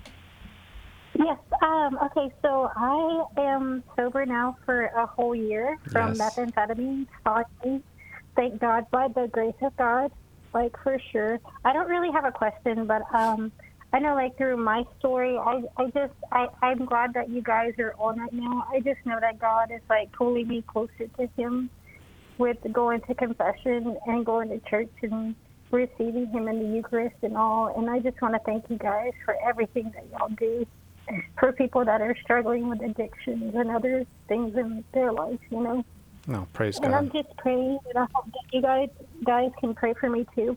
Yes. Um, okay, so I am sober now for a whole year from Yes. methamphetamine. Finally, thank God, by the grace of God. Like, for sure. I don't really have a question, but um, I know, like, through my story, I, I just, I, I'm glad that you guys are on right now. I just know that God is, like, pulling me closer to Him with going to confession and going to church and receiving Him in the Eucharist and all. And I just want to thank you guys for everything that y'all do for people that are struggling with addictions and other things in their life, you know. No, praise And God. I'm just praying, and I hope that you guys guys can pray for me too.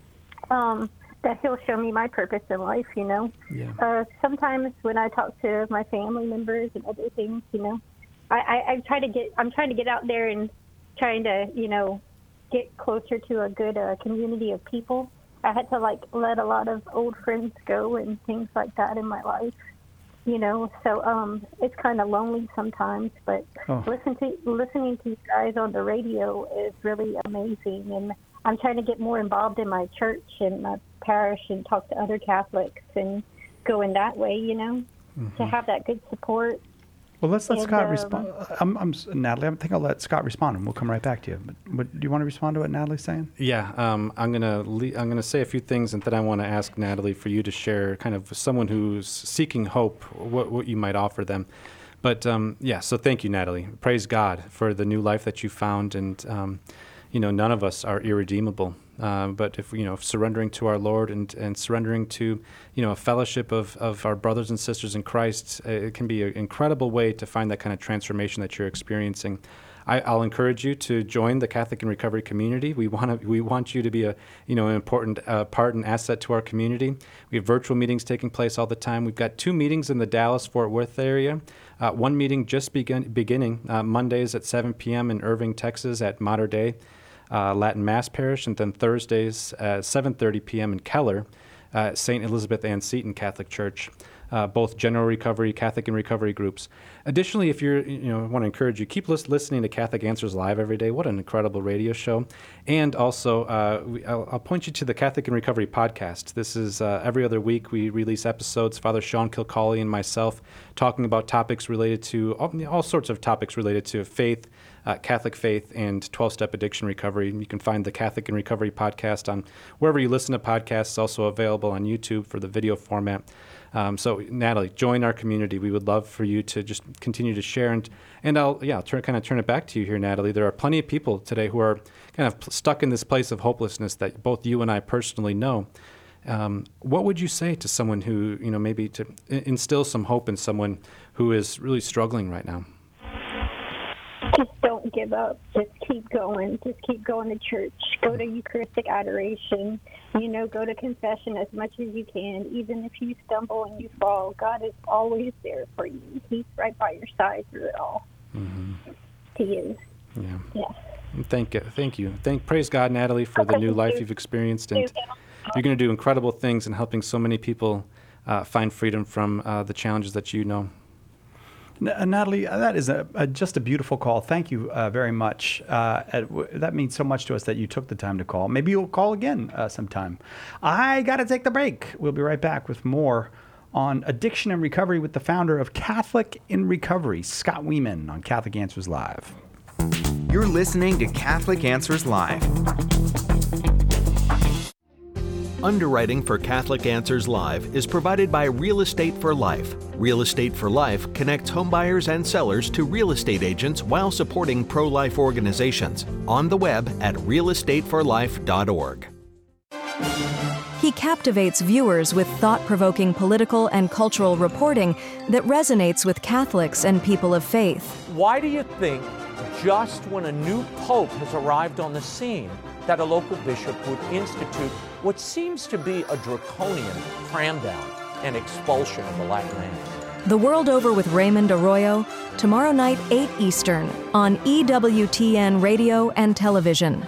Um, that He'll show me my purpose in life, you know. Yeah. Uh, sometimes when I talk to my family members and other things, you know, I, I, I try to get I'm trying to get out there and trying to, you know, get closer to a good uh, community of people. I had to like let a lot of old friends go and things like that in my life. You know, so um, it's kind of lonely sometimes, but Oh. listen to listening to you guys on the radio is really amazing. And I'm trying to get more involved in my church and my parish and talk to other Catholics and go in that way, you know, Mhm. to have that good support. Well, let's let And, Scott um, respond. I'm, I'm, Natalie, I think I'll let Scott respond, and we'll come right back to you. But, but do you want to respond to what Natalie's saying? Yeah, um, I'm gonna le- I'm gonna say a few things, and then I want to ask Natalie for you to share, kind of someone who's seeking hope, what what you might offer them. But um, yeah, so thank you, Natalie. Praise God for the new life that you found, and um, you know, none of us are irredeemable. Uh, but if you know, surrendering to our Lord and, and surrendering to you know a fellowship of, of our brothers and sisters in Christ, uh, it can be an incredible way to find that kind of transformation that you're experiencing. I, I'll encourage you to join the Catholic in Recovery community. We want to we want you to be a you know an important uh, part and asset to our community. We have virtual meetings taking place all the time. We've got two meetings in the Dallas-Fort Worth area. Uh, one meeting just begin, beginning uh, Mondays at seven p.m. in Irving, Texas, at Mater Dei Uh, Latin Mass Parish, and then Thursdays at seven thirty p.m. in Keller, uh, Saint Elizabeth Ann Seton Catholic Church, uh, both general recovery, Catholic and recovery groups. Additionally, if you're, you know, I want to encourage you, keep lis- listening to Catholic Answers Live every day. What an incredible radio show. And also, uh, we, I'll, I'll point you to the Catholic and Recovery podcast. This is uh, every other week we release episodes, Father Sean Kilcawley and myself, talking about topics related to, all, all sorts of topics related to faith, uh, Catholic faith and twelve-step addiction recovery. You can find the Catholic in Recovery podcast on wherever you listen to podcasts, also available on YouTube for the video format. Um, so, Natalie, join our community. We would love for you to just continue to share. And, and I'll, yeah, I'll turn, kind of turn it back to you here, Natalie. There are plenty of people today who are kind of stuck in this place of hopelessness that both you and I personally know. Um, what would you say to someone who, you know, maybe to instill some hope in someone who is really struggling right now? Just don't give up. Just keep going. Just keep going to church. Go to Eucharistic adoration. You know, go to confession as much as you can. Even if you stumble and you fall, God is always there for you. He's right by your side through it all. Mm-hmm. He is. Yeah. Yes. Thank you. Thank you. Thank, praise God, Natalie, for the new life you've experienced. And you're going to do incredible things in helping so many people uh, find freedom from uh, the challenges that you know. N- Natalie, that is a, a, just a beautiful call. Thank you uh, very much. Uh, w- that means so much to us that you took the time to call. Maybe you'll call again uh, sometime. I got to take the break. We'll be right back with more on addiction and recovery with the founder of Catholic in Recovery, Scott Wieman, on Catholic Answers Live. You're listening to Catholic Answers Live. Underwriting for Catholic Answers Live is provided by Real Estate for Life. Real Estate for Life connects homebuyers and sellers to real estate agents while supporting pro-life organizations. On the web at real estate for life dot org. He captivates viewers with thought-provoking political and cultural reporting that resonates with Catholics and people of faith. Why do you think just when a new pope has arrived on the scene that a local bishop would institute what seems to be a draconian cram-down and expulsion of the Latin lands? The World Over with Raymond Arroyo, tomorrow night, eight Eastern, on E W T N Radio and Television.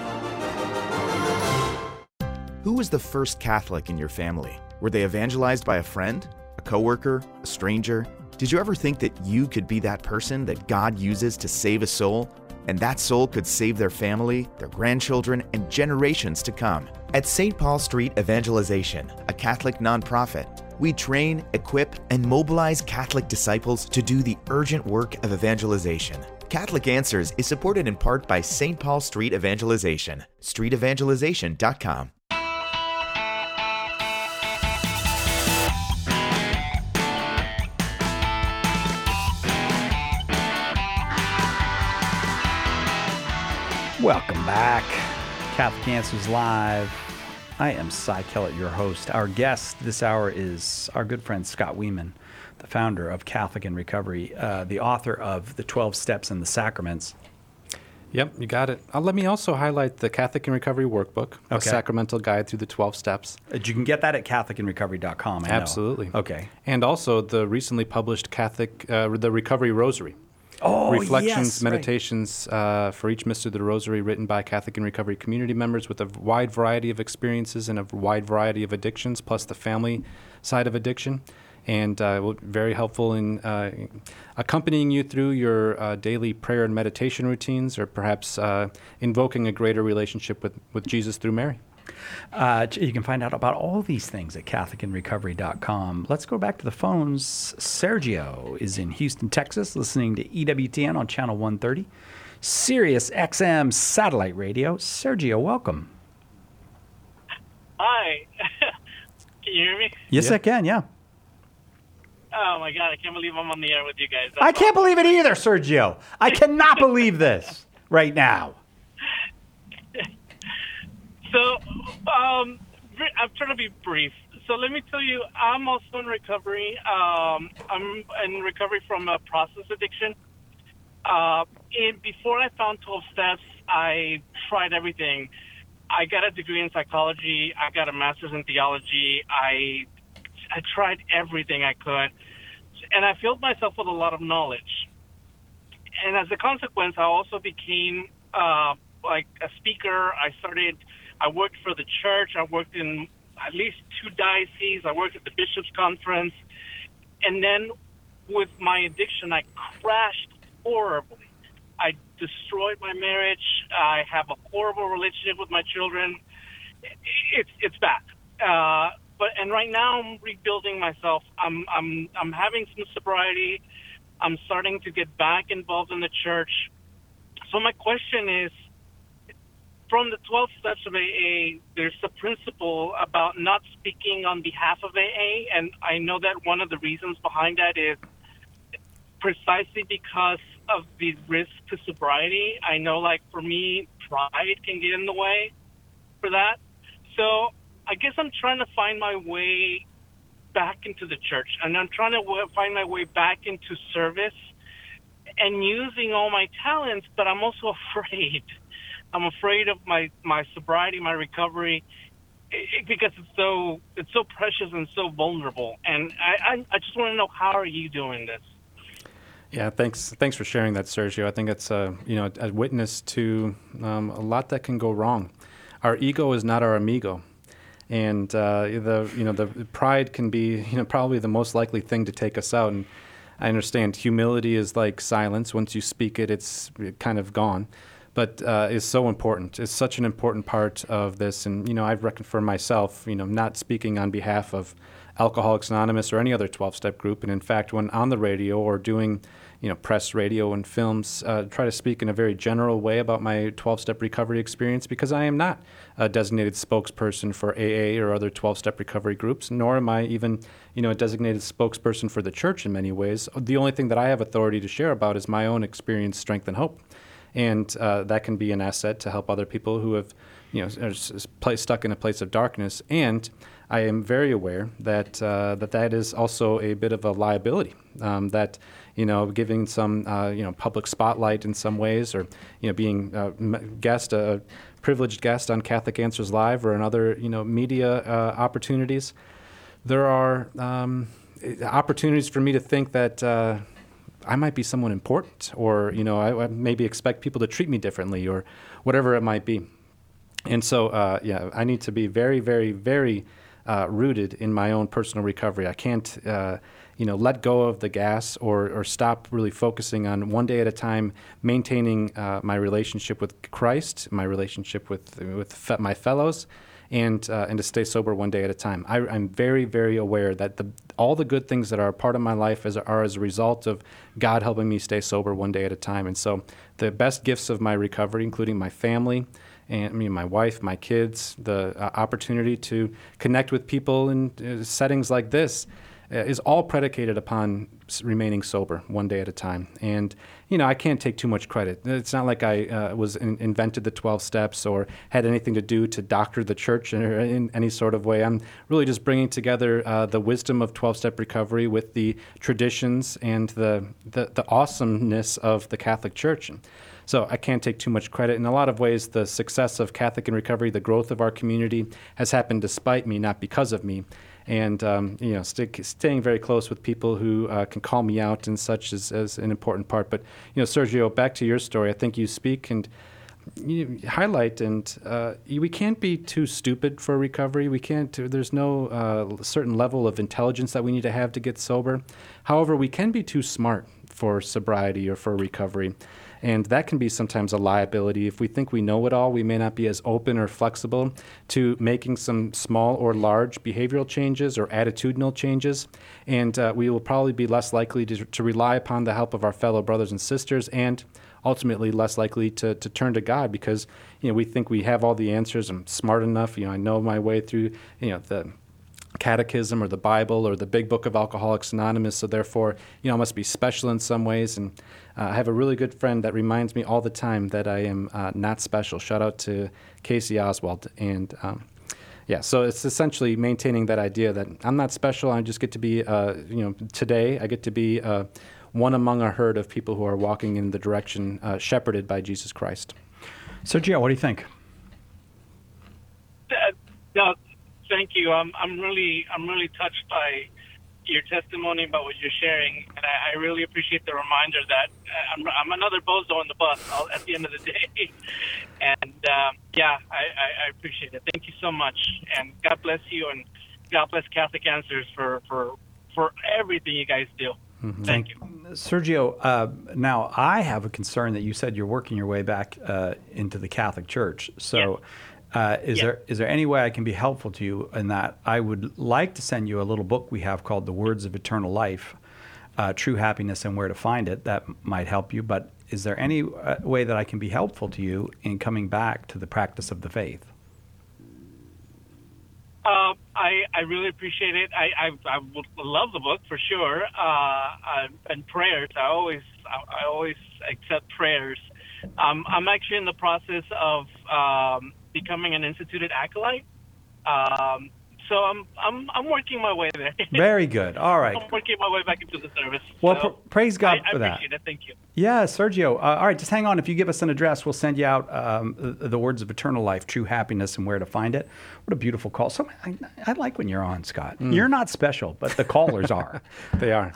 Who was the first Catholic in your family? Were they evangelized by a friend, a coworker, a stranger? Did you ever think that you could be that person that God uses to save a soul? And that soul could save their family, their grandchildren, and generations to come. At Saint Paul Street Evangelization, a Catholic nonprofit, we train, equip, and mobilize Catholic disciples to do the urgent work of evangelization. Catholic Answers is supported in part by Saint Paul Street Evangelization, street evangelization dot com. Welcome back. Catholic Answers Live. I am Cy Kellett, your host. Our guest this hour is our good friend Scott Wieman, the founder of Catholic in Recovery, uh, the author of The twelve Steps and the Sacraments. Yep, you got it. Uh, let me also highlight the Catholic in Recovery workbook, a Okay. sacramental guide through the twelve steps. Uh, You can get that at catholic in recovery dot com, I know. Absolutely. Okay. And also the recently published Catholic, uh, the Recovery Rosary. Oh, Reflections, yes, right. meditations uh, for each Mystery of the Rosary, written by Catholic in Recovery community members with a wide variety of experiences and a wide variety of addictions, plus the family side of addiction. And uh, will- very helpful in uh, accompanying you through your uh, daily prayer and meditation routines, or perhaps uh, invoking a greater relationship with, with Jesus through Mary. Uh, you can find out about all these things at catholic in recovery dot com. Let's go back to the phones. Sergio is in Houston, Texas, listening to E W T N on channel one thirty, Sirius X M satellite radio. Sergio, welcome. Hi. Can you hear me? Yes, I can, yeah. Oh, my God. I can't believe I'm on the air with you guys. I can't believe it either, Sergio. I cannot believe this right now. So, um, I'm trying to be brief. So let me tell you, I'm also in recovery. Um, I'm in recovery from a process addiction. Uh, and before I found twelve steps, I tried everything. I got a degree in psychology. I got a master's in theology. I I tried everything I could, and I filled myself with a lot of knowledge. And as a consequence, I also became uh, like a speaker. I started. I worked for the church. I worked in at least two dioceses. I worked at the Bishops' Conference. And then with my addiction, I crashed horribly. I destroyed my marriage. I have a horrible relationship with my children. It's it's bad. Uh, but and right now I'm rebuilding myself. I'm I'm I'm having some sobriety. I'm starting to get back involved in the church. so my question is, from the twelve steps of A A, there's a principle about not speaking on behalf of A A, and I know that one of the reasons behind that is precisely because of the risk to sobriety. I know, like, for me, pride can get in the way for that. So I guess I'm trying to find my way back into the church, and I'm trying to w- find my way back into service and using all my talents, but I'm also afraid. I'm afraid of my, my sobriety, my recovery, it, because it's so it's so precious and so vulnerable. And I, I, I just want to know, how are you doing this? Yeah, thanks. Thanks for sharing that, Sergio. I think it's a you know a witness to um, a lot that can go wrong. Our ego is not our amigo, and uh, the you know the pride can be you know probably the most likely thing to take us out. And I understand humility is like silence. Once you speak it, it's kind of gone. But uh, is so important. It's such an important part of this. And, you know, I've reckoned for myself, you know, not speaking on behalf of Alcoholics Anonymous or any other twelve-step group. And in fact, when on the radio or doing, you know, press radio and films, uh, try to speak in a very general way about my twelve-step recovery experience, because I am not a designated spokesperson for A A or other twelve-step recovery groups, nor am I even, you know, a designated spokesperson for the church in many ways. The only thing that I have authority to share about is my own experience, strength, and hope. And uh, that can be an asset to help other people who have, you know, are s- place, stuck in a place of darkness. And I am very aware that uh, that that is also a bit of a liability. Um, that, you know, giving some, uh, you know, public spotlight in some ways, or, you know, being a guest, a privileged guest on Catholic Answers Live or in other, you know, media uh, opportunities, there are um, opportunities for me to think that. Uh, I might be someone important, or, you know, I, I maybe expect people to treat me differently, or whatever it might be. And so, uh, yeah, I need to be very, very, very uh, rooted in my own personal recovery. I can't, uh, you know, let go of the gas or, or stop really focusing on one day at a time, maintaining uh, my relationship with Christ, my relationship with with fe- my fellows, and uh, and to stay sober one day at a time. I, I'm very, very aware that the all the good things that are a part of my life is, are as a result of God helping me stay sober one day at a time. And so the best gifts of my recovery, including my family, and I mean my wife, my kids, the uh, opportunity to connect with people in uh, settings like this, uh, is all predicated upon remaining sober one day at a time. And, you know, I can't take too much credit. It's not like I uh, was in, invented the twelve steps or had anything to do to doctor the church in, in any sort of way. I'm really just bringing together uh, the wisdom of twelve-step recovery with the traditions and the, the, the awesomeness of the Catholic Church. And so I can't take too much credit. In a lot of ways, the success of Catholic in Recovery, the growth of our community, has happened despite me, not because of me. And, um, you know, stick, staying very close with people who uh, can call me out and such is, is an important part. But, you know, Sergio, back to your story. I think you speak and you highlight, and uh, we can't be too stupid for recovery. We can't, there's no uh, certain level of intelligence that we need to have to get sober. However, we can be too smart for sobriety or for recovery. And that can be sometimes a liability. If we think we know it all, we may not be as open or flexible to making some small or large behavioral changes or attitudinal changes. And uh, we will probably be less likely to, to rely upon the help of our fellow brothers and sisters, and ultimately less likely to, to turn to God, because, you know, we think we have all the answers. I'm smart enough. You know, I know my way through, you know, the Catechism or the Bible or the Big Book of Alcoholics Anonymous, so therefore, you know, I must be special in some ways. And uh, I have a really good friend that reminds me all the time that I am uh, not special. Shout out to Casey Oswald. And um, yeah, so it's essentially maintaining that idea that I'm not special. I just get to be, uh, you know, today I get to be uh, one among a herd of people who are walking in the direction uh, shepherded by Jesus Christ. Sergio, what do you think? Uh, no, thank you. I'm I'm really I'm really touched by your testimony about what you're sharing, and I, I really appreciate the reminder that uh, I'm I'm another bozo on the bus all, at the end of the day. And um, yeah, I, I, I appreciate it. Thank you so much, and God bless you, and God bless Catholic Answers for for for everything you guys do. Mm-hmm. Thank you. Sergio, uh, now I have a concern that you said you're working your way back uh, into the Catholic Church. So uh, is, Yeah. there, is there any way I can be helpful to you in that? I would like to send you a little book we have called The Words of Eternal Life, uh, True Happiness and Where to Find It. That might help you. But is there any uh, way that I can be helpful to you in coming back to the practice of the faith? Uh, I, I really appreciate it. I, I, I would love the book for sure. Uh, I, and prayers. I always I, I always accept prayers. Um, I'm actually in the process of um, becoming an instituted acolyte. Um, so I'm I'm I'm working my way there. Very good. All right. I'm working my way back into the service. Well, so pr- praise God I, for I that. appreciate it. Thank you. Yeah, Sergio. Uh, all right, just hang on. If you give us an address, we'll send you out um, the, the Words of Eternal Life, True Happiness, and where to find it. What a beautiful call. So I, I like when you're on, Scott. Mm. You're not special, but the callers are. They are.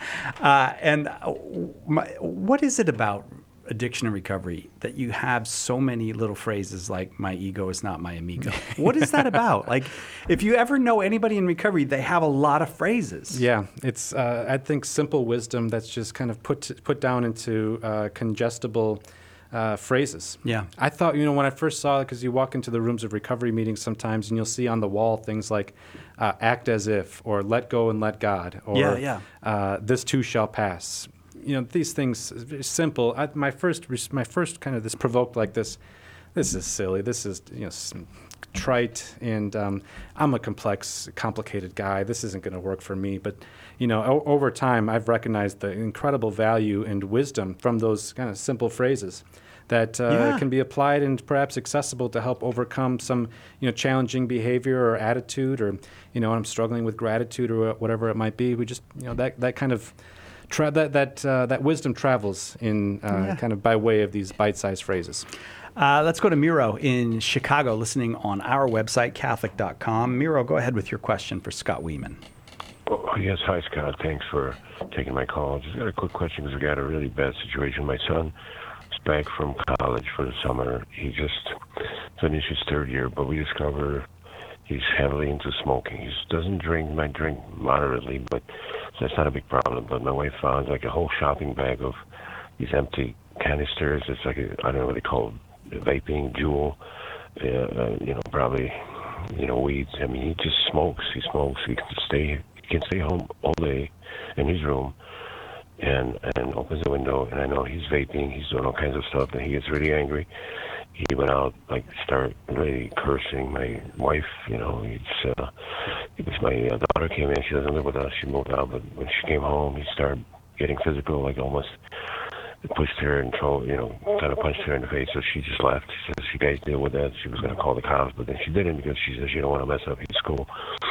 Uh, and uh, my, what is it about addiction and recovery that you have so many little phrases like "my ego is not my amigo"? What is that about? Like, if you ever know anybody in recovery, they have a lot of phrases. Yeah, it's uh, I think simple wisdom that's just kind of put put down into uh, congestible uh, phrases. Yeah. I thought, you know, when I first saw it, because you walk into the rooms of recovery meetings sometimes and you'll see on the wall things like uh, "act as if" or "let go and let God" or Yeah, yeah. Uh, "this too shall pass." You know, these things, very simple. I, my first, my first kind of this provoked like this. This is silly. This is, you know, trite, and um, I'm a complex, complicated guy. This isn't going to work for me. But, you know, o- over time, I've recognized the incredible value and wisdom from those kind of simple phrases that uh, Yeah. can be applied and perhaps accessible to help overcome some, you know, challenging behavior or attitude, or, you know, I'm struggling with gratitude or whatever it might be. We just, you know, that that kind of Tra- that that uh, that wisdom travels in uh, Yeah. kind of by way of these bite-sized phrases. Uh, let's go to Miro in Chicago, listening on our website, Catholic dot com. Miro, go ahead with your question for Scott Weeman. Oh, yes, hi, Scott. Thanks for taking my call. Just got a quick question because we got a really bad situation. My son is back from college for the summer. He just finished his third year, but we discover he's heavily into smoking. He doesn't drink, might drink moderately, but that's not a big problem. But my wife found like a whole shopping bag of these empty canisters. It's like, a, I don't know what they call it, vaping, Juul, uh, uh, you know, probably, you know, weeds. I mean, he just smokes. He smokes. He can stay, he can stay home all day in his room and, and opens the window. And I know he's vaping. He's doing all kinds of stuff, and he gets really angry. He went out, like, start really cursing my wife, you know. It's, uh, because my uh, daughter came in. She doesn't live with us. She moved out. But when she came home, he started getting physical, like almost pushed her and, throw, you know, kind of punched her in the face. So she just left. She says, you guys deal with that. She was going to call the cops, but then she didn't because she says she don't want to mess up his school.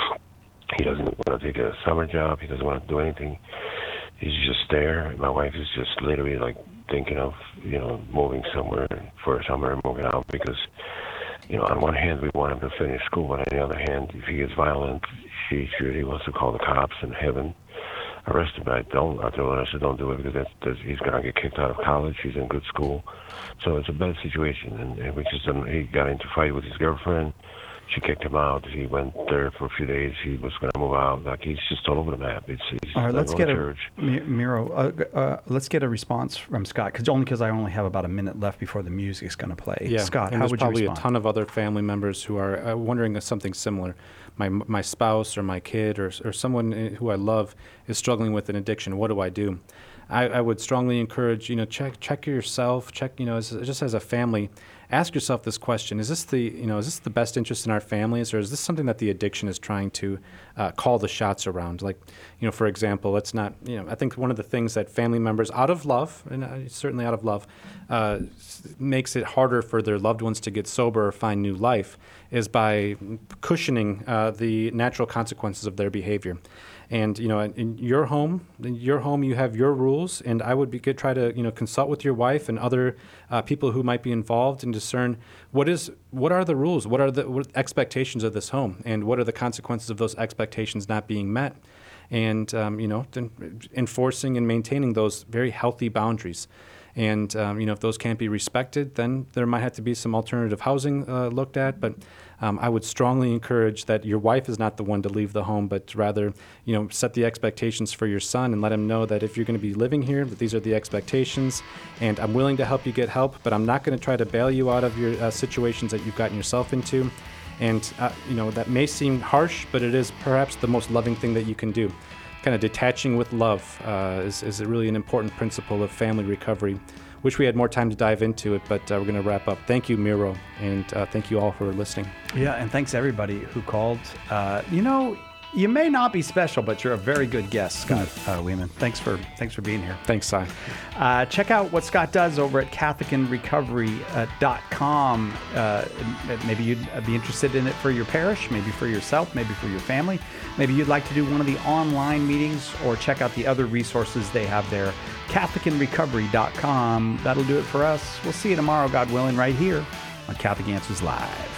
He doesn't want to take a summer job. He doesn't want to do anything. He's just there. My wife is just literally, like, thinking of, you know, moving somewhere for a summer and moving out because, you know, on one hand, we want him to finish school, but on the other hand, if he gets violent, she really wants to call the cops and have him arrested. But I don't. I told her, I said, don't do it because that's, that's, he's going to get kicked out of college. He's in good school. So it's a bad situation. And, and we just, um, he got into a fight with his girlfriend. She kicked him out. He went there for a few days. He was going to move out. Like, he's just all over the map. It's, he's All right, not let's going get to a church. Mi- Miro. Uh, uh, let's get a response from Scott, because only because I only have about a minute left before the music's going to play. Yeah, Scott, and how there's would you probably respond? a ton of other family members who are uh, wondering if something similar. My my spouse or my kid or or someone who I love is struggling with an addiction. What do I do? I, I would strongly encourage, you know, check check yourself. Check, you know, as, just as a family, ask yourself this question: Is this the you know is this the best interest in our families, or is this something that the addiction is trying to uh, call the shots around? Like, you know, for example, let's not, you know, I think one of the things that family members, out of love, and uh, certainly out of love, uh, makes it harder for their loved ones to get sober or find new life, is by cushioning uh, the natural consequences of their behavior. And, you know, in your home, in your home, you have your rules, and I would be good, try to, you know, consult with your wife and other uh, people who might be involved and discern what is, what are the rules, what are the what expectations of this home, and what are the consequences of those expectations not being met, and, um, you know, enforcing and maintaining those very healthy boundaries. And, um, you know, if those can't be respected, then there might have to be some alternative housing uh, looked at. But um, I would strongly encourage that your wife is not the one to leave the home, but rather, you know, set the expectations for your son and let him know that if you're going to be living here, that these are the expectations. And I'm willing to help you get help, but I'm not going to try to bail you out of your uh, situations that you've gotten yourself into. And, uh, you know, that may seem harsh, but it is perhaps the most loving thing that you can do. Kind of detaching with love uh, is, is really an important principle of family recovery. wish we had more time to dive into it, but uh, we're going to wrap up. Thank you, Miro, and uh, thank you all for listening. Yeah, and thanks everybody who called. Uh, you know, you may not be special, but you're a very good guest, Scott uh, Wieman. Thanks for thanks for being here. Thanks, Si. Uh, check out what Scott does over at Catholic in Recovery dot com. Uh, maybe you'd be interested in it for your parish, maybe for yourself, maybe for your family. Maybe you'd like to do one of the online meetings, or check out the other resources they have there. Catholic in Recovery dot com. That'll do it for us. We'll see you tomorrow, God willing, right here on Catholic Answers Live.